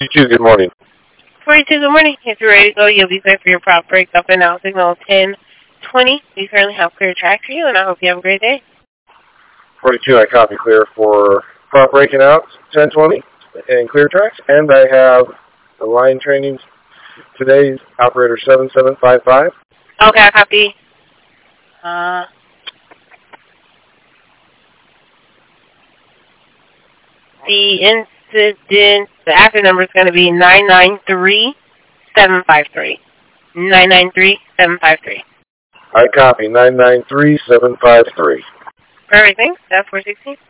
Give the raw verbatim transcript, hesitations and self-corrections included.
forty-two, good morning. forty-two, good morning. If you're ready to go, you'll be clear for your prop break up and out signal ten twenty. We currently have clear track for you, and I hope you have a great day. forty-two, I copy clear for prop breaking out, ten twenty, and clear tracks. And I have the line training today's operator seven seven five five. Okay, I copy. Uh, the incident, the active number is going to be nine nine three seven five three. nine nine three seven five three. I copy, nine nine three seven five three. For everything, that's four sixteen.